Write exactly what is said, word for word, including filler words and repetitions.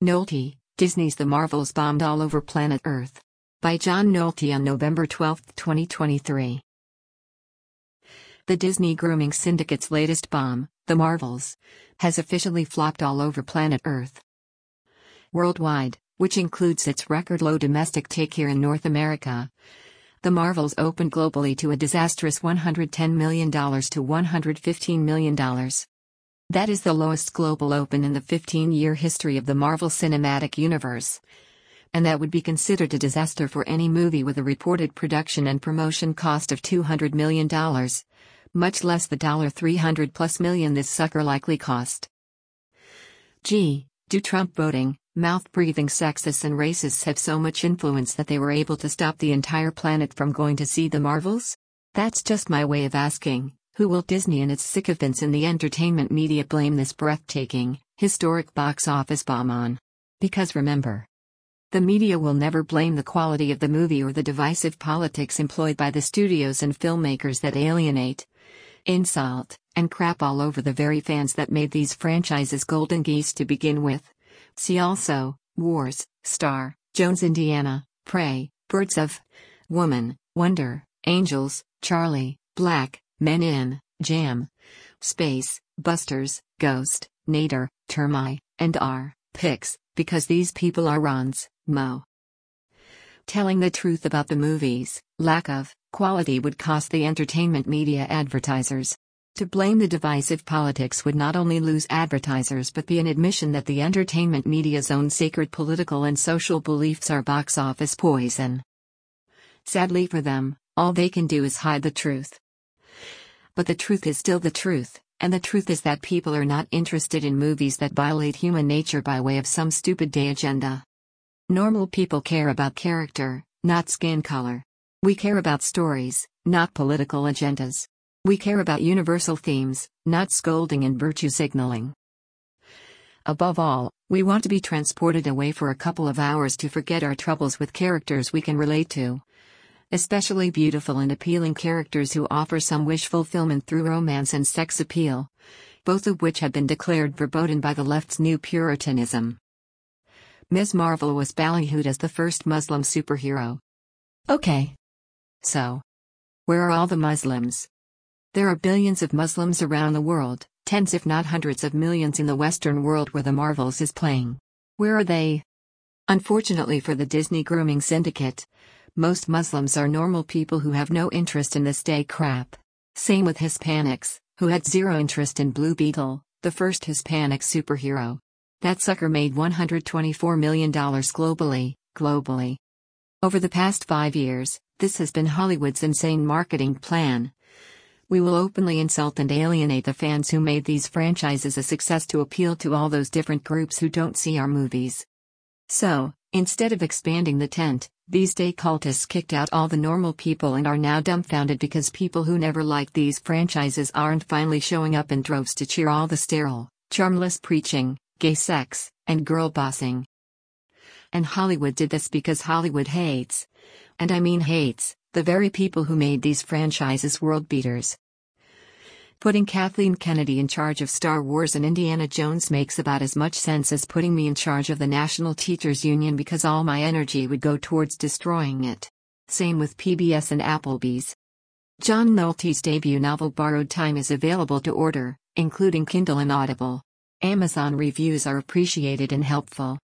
Nolte, Disney's The Marvels bombed all over planet Earth. By John Nolte on November twelfth, twenty twenty-three. The Disney grooming syndicate's latest bomb, The Marvels, has officially flopped all over planet Earth. Worldwide, which includes its record-low domestic take here in North America, The Marvels opened globally to a disastrous one hundred ten million dollars to one hundred fifteen million dollars. That is the lowest global open in the fifteen-year history of the Marvel Cinematic Universe. And that would be considered a disaster for any movie with a reported production and promotion cost of two hundred million dollars, much less the three hundred plus million this sucker likely cost. Gee, do Trump voting, mouth-breathing sexists and racists have so much influence that they were able to stop the entire planet from going to see The Marvels? That's just my way of asking. Who will Disney and its sycophants in the entertainment media blame this breathtaking, historic box office bomb on? Because remember, the media will never blame the quality of the movie or the divisive politics employed by the studios and filmmakers that alienate, insult, and crap all over the very fans that made these franchises golden geese to begin with. See also, Wars, Star, Jones Indiana, Prey, Birds of Woman, Wonder, Angels, Charlie, Black, Men in Jam, Space, Busters, Ghost, Nader, Termai, and R. Pix, because these people are Ron's, Mo. Telling the truth about the movie's lack of quality would cost the entertainment media advertisers. To blame the divisive politics would not only lose advertisers but be an admission that the entertainment media's own sacred political and social beliefs are box office poison. Sadly for them, all they can do is hide the truth. But the truth is still the truth, and the truth is that people are not interested in movies that violate human nature by way of some stupid day agenda. Normal people care about character, not skin color. We care about stories, not political agendas. We care about universal themes, not scolding and virtue signaling. Above all, we want to be transported away for a couple of hours to forget our troubles with characters we can relate to. Especially beautiful and appealing characters who offer some wish fulfillment through romance and sex appeal, both of which have been declared verboten by the left's new puritanism. Miz Marvel was ballyhooed as the first Muslim superhero. Okay. So, where are all the Muslims? There are billions of Muslims around the world, tens if not hundreds of millions in the Western world where The Marvels is playing. Where are they? Unfortunately for the Disney grooming syndicate, most Muslims are normal people who have no interest in this day crap. Same with Hispanics, who had zero interest in Blue Beetle, the first Hispanic superhero. That sucker made one hundred twenty-four million dollars globally, globally. Over the past five years, this has been Hollywood's insane marketing plan. We will openly insult and alienate the fans who made these franchises a success to appeal to all those different groups who don't see our movies. So, instead of expanding the tent, these day cultists kicked out all the normal people and are now dumbfounded because people who never liked these franchises aren't finally showing up in droves to cheer all the sterile, charmless preaching, gay sex, and girl bossing. And Hollywood did this because Hollywood hates, and I mean hates, the very people who made these franchises world beaters. Putting Kathleen Kennedy in charge of Star Wars and Indiana Jones makes about as much sense as putting me in charge of the National Teachers Union because all my energy would go towards destroying it. Same with P B S and Applebee's. John Nolte's debut novel Borrowed Time is available to order, including Kindle and Audible. Amazon reviews are appreciated and helpful.